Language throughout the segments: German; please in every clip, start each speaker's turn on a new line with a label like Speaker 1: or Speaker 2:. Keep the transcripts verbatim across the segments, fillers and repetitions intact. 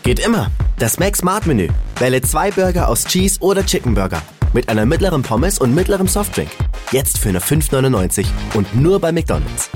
Speaker 1: Geht immer. Das Mac Smart Menü. Wähle zwei Burger aus Cheese oder Chicken Burger. Mit einer mittleren Pommes und mittlerem Softdrink. Jetzt für nur fünf neunundneunzig und nur bei McDonald's.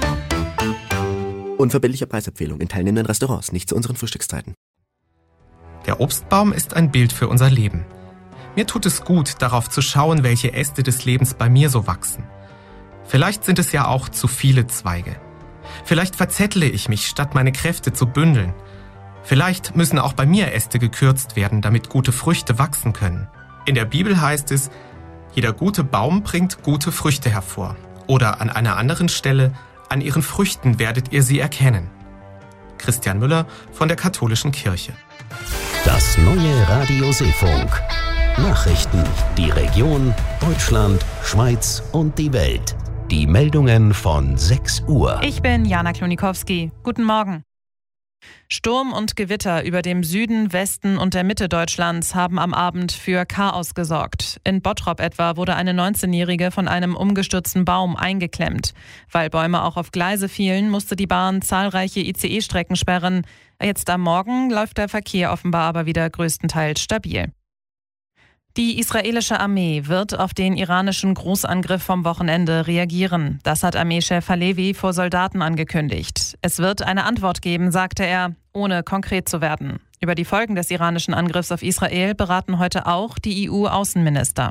Speaker 1: Unverbindliche Preisempfehlung in teilnehmenden Restaurants, nicht zu unseren Frühstückszeiten.
Speaker 2: Der Obstbaum ist ein Bild für unser Leben. Mir tut es gut, darauf zu schauen, welche Äste des Lebens bei mir so wachsen. Vielleicht sind es ja auch zu viele Zweige. Vielleicht verzettle ich mich, statt meine Kräfte zu bündeln. Vielleicht müssen auch bei mir Äste gekürzt werden, damit gute Früchte wachsen können. In der Bibel heißt es, jeder gute Baum bringt gute Früchte hervor. Oder an einer anderen Stelle, an ihren Früchten werdet ihr sie erkennen. Christian Müller von der Katholischen Kirche.
Speaker 3: Das neue Radio Seefunk. Nachrichten, die Region, Deutschland, Schweiz und die Welt. Die Meldungen von sechs Uhr.
Speaker 4: Ich bin Jana Klonikowski. Guten Morgen. Sturm und Gewitter über dem Süden, Westen und der Mitte Deutschlands haben am Abend für Chaos gesorgt. In Bottrop etwa wurde eine neunzehnjährige von einem umgestürzten Baum eingeklemmt. Weil Bäume auch auf Gleise fielen, musste die Bahn zahlreiche I C E-Strecken sperren. Jetzt am Morgen läuft der Verkehr offenbar aber wieder größtenteils stabil. Die israelische Armee wird auf den iranischen Großangriff vom Wochenende reagieren. Das hat Armeechef Halevi vor Soldaten angekündigt. Es wird eine Antwort geben, sagte er, ohne konkret zu werden. Über die Folgen des iranischen Angriffs auf Israel beraten heute auch die E U-Außenminister.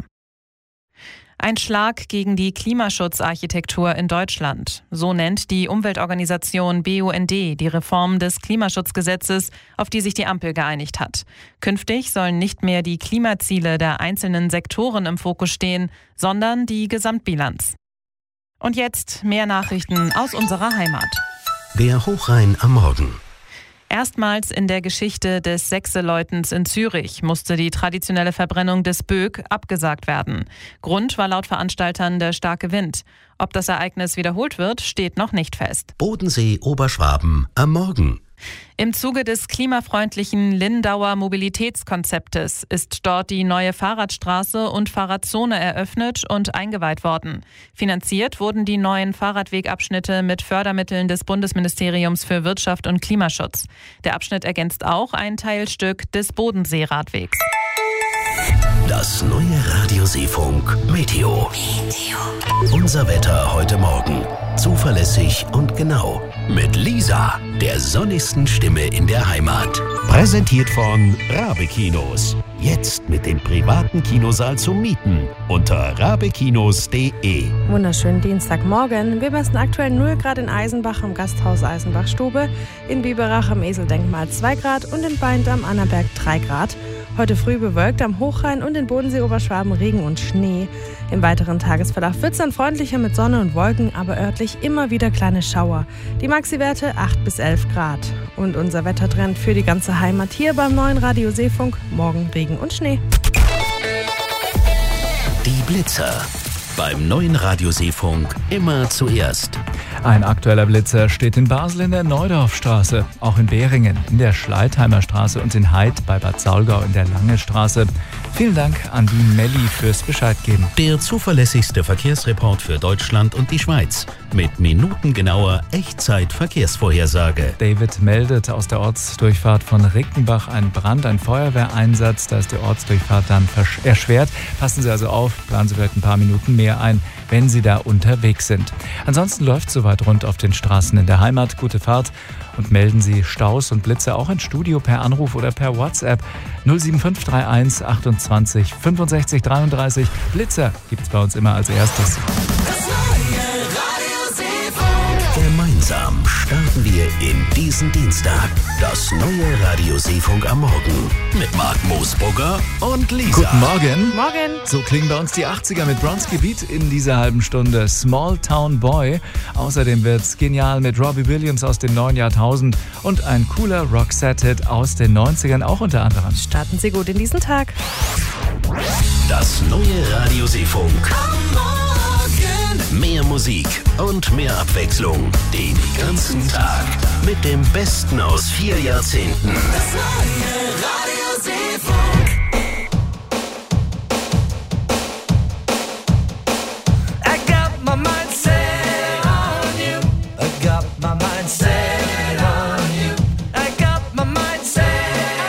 Speaker 4: Ein Schlag gegen die Klimaschutzarchitektur in Deutschland. So nennt die Umweltorganisation B U N D die Reform des Klimaschutzgesetzes, auf die sich die Ampel geeinigt hat. Künftig sollen nicht mehr die Klimaziele der einzelnen Sektoren im Fokus stehen, sondern die Gesamtbilanz. Und jetzt mehr Nachrichten aus unserer Heimat.
Speaker 3: Der Hochrhein am Morgen.
Speaker 4: Erstmals in der Geschichte des Sechseläutens in Zürich musste die traditionelle Verbrennung des Böck abgesagt werden. Grund war laut Veranstaltern der starke Wind. Ob das Ereignis wiederholt wird, steht noch nicht fest.
Speaker 3: Bodensee, Oberschwaben am Morgen.
Speaker 4: Im Zuge des klimafreundlichen Lindauer Mobilitätskonzeptes ist dort die neue Fahrradstraße und Fahrradzone eröffnet und eingeweiht worden. Finanziert wurden die neuen Fahrradwegabschnitte mit Fördermitteln des Bundesministeriums für Wirtschaft und Klimaschutz. Der Abschnitt ergänzt auch ein Teilstück des Bodenseeradwegs.
Speaker 3: Das neue Radio Seefunk Meteo. Meteo. Unser Wetter heute Morgen. Zuverlässig und genau. Mit Lisa, der sonnigsten Stimme in der Heimat. Präsentiert von Rabe Kinos. Jetzt mit dem privaten Kinosaal zum Mieten unter rabekinos punkt de.
Speaker 5: Wunderschönen Dienstagmorgen. Wir messen aktuell null Grad in Eisenbach im Gasthaus Eisenbach-Stube, in Biberach am Eseldenkmal zwei Grad und in Beint am Annaberg drei Grad. Heute früh bewölkt am Hochrhein und in Bodensee, Oberschwaben Regen und Schnee. Im weiteren Tagesverlauf wird es dann freundlicher mit Sonne und Wolken, aber örtlich immer wieder kleine Schauer. Die Maxi-Werte acht bis elf Grad. Und unser Wettertrend für die ganze Heimat hier beim neuen Radio Seefunk. Morgen Regen und Schnee.
Speaker 3: Die Blitzer. Beim neuen Radio Seefunk immer zuerst.
Speaker 6: Ein aktueller Blitzer steht in Basel in der Neudorfstraße, auch in Behringen, in der Schleitheimer Straße und in Heid bei Bad Saulgau in der Lange Straße. Vielen Dank an die Melli fürs Bescheid geben.
Speaker 3: Der zuverlässigste Verkehrsreport für Deutschland und die Schweiz mit minutengenauer Echtzeit-Verkehrsvorhersage.
Speaker 6: David meldet aus der Ortsdurchfahrt von Rickenbach einen Brand, ein Feuerwehreinsatz. Da ist die Ortsdurchfahrt dann erschwert. Passen Sie also auf, planen Sie vielleicht ein paar Minuten mehr ein, wenn Sie da unterwegs sind. Ansonsten läuft es soweit rund auf den Straßen in der Heimat. Gute Fahrt und melden Sie Staus und Blitze auch ins Studio per Anruf oder per WhatsApp null sieben fünf drei eins achtundzwanzig fünfundsechzig dreiunddreißig. Blitzer gibt's bei uns immer als erstes.
Speaker 3: Gemeinsam starten wir in diesen Dienstag. Das neue Radio Seefunk am Morgen mit Marc Moosbrugger und Lisa.
Speaker 6: Guten Morgen.
Speaker 5: Morgen.
Speaker 6: So klingen bei uns die achtziger mit Bronski Beat in dieser halben Stunde. Small Town Boy. Außerdem wird's genial mit Robbie Williams aus dem neuen Jahrtausend und ein cooler Roxette-Hit aus den neunzigern auch unter anderem.
Speaker 5: Starten Sie gut in diesen Tag.
Speaker 3: Das neue Radio Seefunk. Mehr Musik und mehr Abwechslung den ganzen Tag mit dem Besten aus vier Jahrzehnten. Das neue Radio Seefunk.
Speaker 7: I got my mind set on you. I got my mind set on you. I got my mind set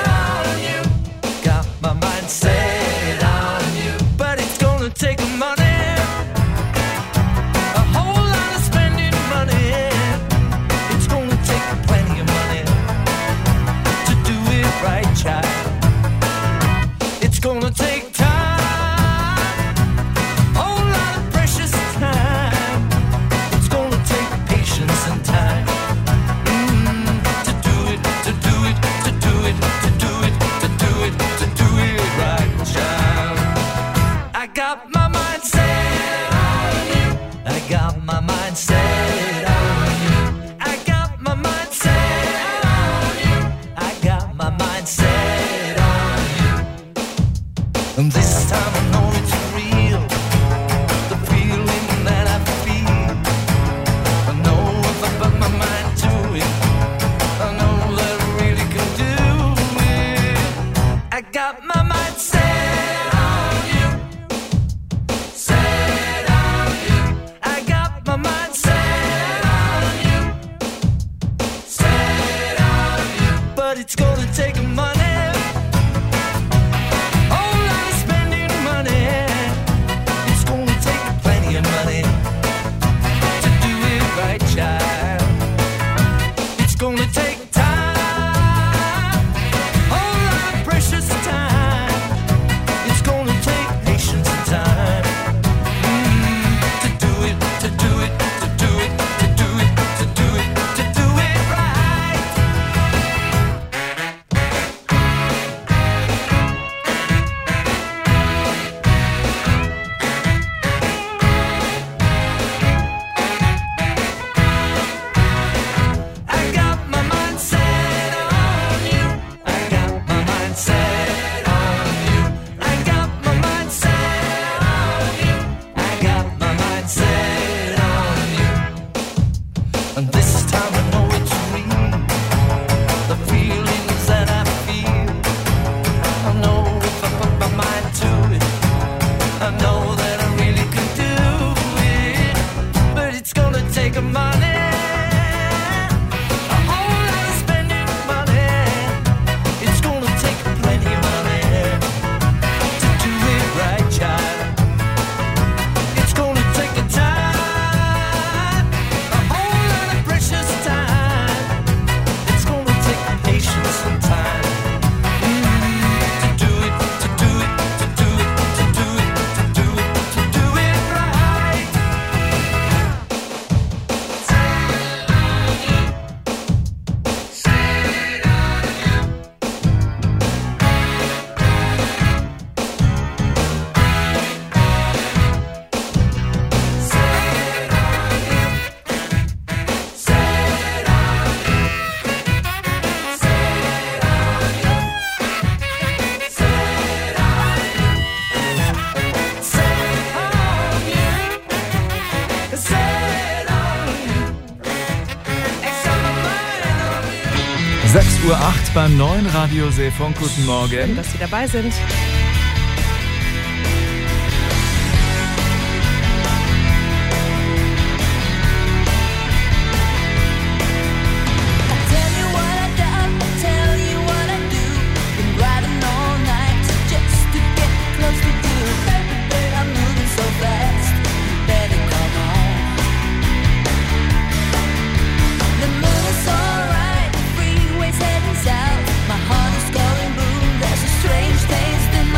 Speaker 7: it's gonna take money.
Speaker 6: sechs Uhr acht beim neuen Radiosee-Funk. Guten Morgen.
Speaker 5: Schön, dass Sie dabei sind.
Speaker 8: Strange taste in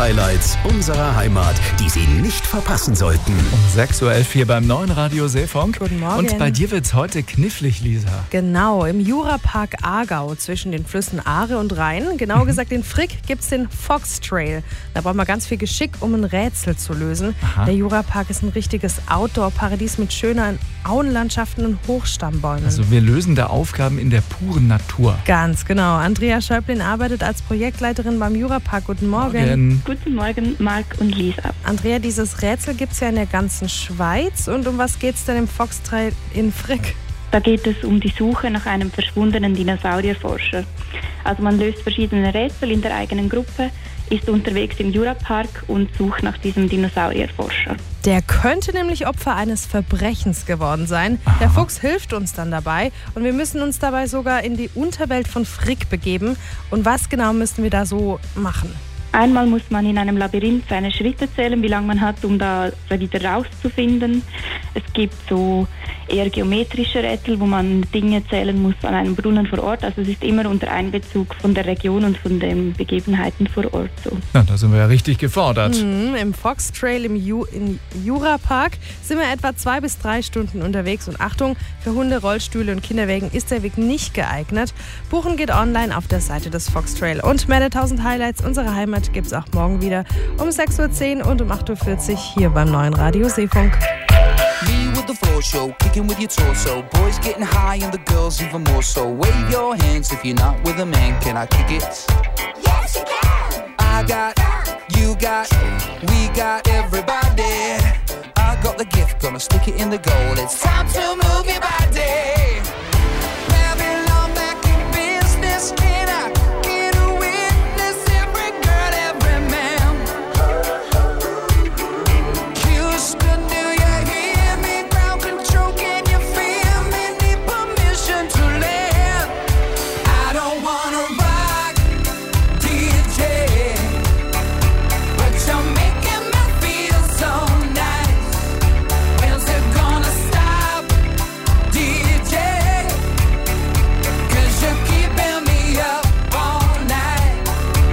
Speaker 3: Highlights unserer Heimat, die Sie nicht verpassen sollten.
Speaker 6: Um sechs Uhr elf hier beim neuen Radio Seefunk.
Speaker 5: Guten Morgen.
Speaker 6: Und bei dir wird's heute knifflig, Lisa.
Speaker 5: Genau, im Jurapark Aargau zwischen den Flüssen Aare und Rhein, genauer gesagt in Frick, gibt es den Fox Trail. Da braucht man ganz viel Geschick, um ein Rätsel zu lösen.
Speaker 6: Aha.
Speaker 5: Der Jurapark ist ein richtiges Outdoor-Paradies mit schönen Auenlandschaften und Hochstammbäumen.
Speaker 6: Also wir lösen da Aufgaben in der puren Natur.
Speaker 5: Ganz genau. Andrea Schäublin arbeitet als Projektleiterin beim Jurapark. Guten Morgen.
Speaker 6: Morgen.
Speaker 8: Guten Morgen, Marc und Lisa.
Speaker 5: Andrea, dieses Rätsel gibt es ja in der ganzen Schweiz. Und um was geht es denn im Fox Trail in Frick?
Speaker 8: Da geht es um die Suche nach einem verschwundenen Dinosaurierforscher. Also man löst verschiedene Rätsel in der eigenen Gruppe, ist unterwegs im Jurapark und sucht nach diesem Dinosaurierforscher.
Speaker 5: Der könnte nämlich Opfer eines Verbrechens geworden sein.
Speaker 6: Aha.
Speaker 5: Der Fuchs hilft uns dann dabei und wir müssen uns dabei sogar in die Unterwelt von Frick begeben. Und was genau müssen wir da so machen?
Speaker 8: Einmal muss man in einem Labyrinth seine Schritte zählen, wie lange man hat, um da wieder rauszufinden. Es gibt so eher geometrische Rätsel, wo man Dinge zählen muss an einem Brunnen vor Ort. Also es ist immer unter Einbezug von der Region und von den Begebenheiten vor Ort so.
Speaker 6: Na, da sind wir ja richtig gefordert.
Speaker 5: Mhm, im Fox Trail im, Ju im Jurapark sind wir etwa zwei bis drei Stunden unterwegs. Und Achtung, für Hunde, Rollstühle und Kinderwägen ist der Weg nicht geeignet. Buchen geht online auf der Seite des Fox Trail. Und mehr der tausend Highlights unserer Heimat gibt es auch morgen wieder um sechs Uhr zehn und um acht Uhr vierzig hier beim neuen Radio Seefunk.
Speaker 7: Me with the floor show, kicking with your torso. Boys getting high and the girls even more so. Wave your hands if you're not with a man. Can I kick it?
Speaker 9: Yes, you can.
Speaker 7: I got, you got, we got everybody. I got the gift, gonna stick it in the goal. It's time to move your body. Babylon back in business. Can I get a witness? Every girl, every man. Houston, do you hear me? Ground control, can you feel me? Need permission to land. I don't wanna rock, D J, but you're making me feel so nice. When's it gonna stop, D J? Cause you're keeping me up all night.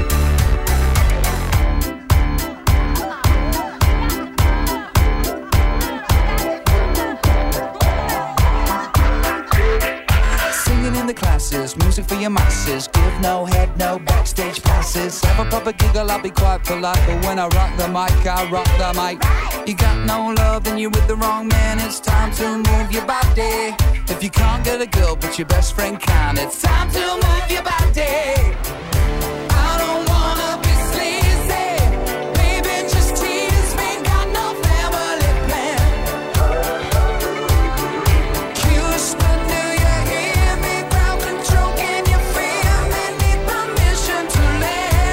Speaker 7: Singing in the classes, music for your masses. Give no head, no backstage passes. Have a proper giggle, I'll be quite polite. But when I rock the mic, I rock the mic. You got no love, then you're with the wrong man. It's time to move your body. If you can't get a girl, but your best friend can, it's time to move your body.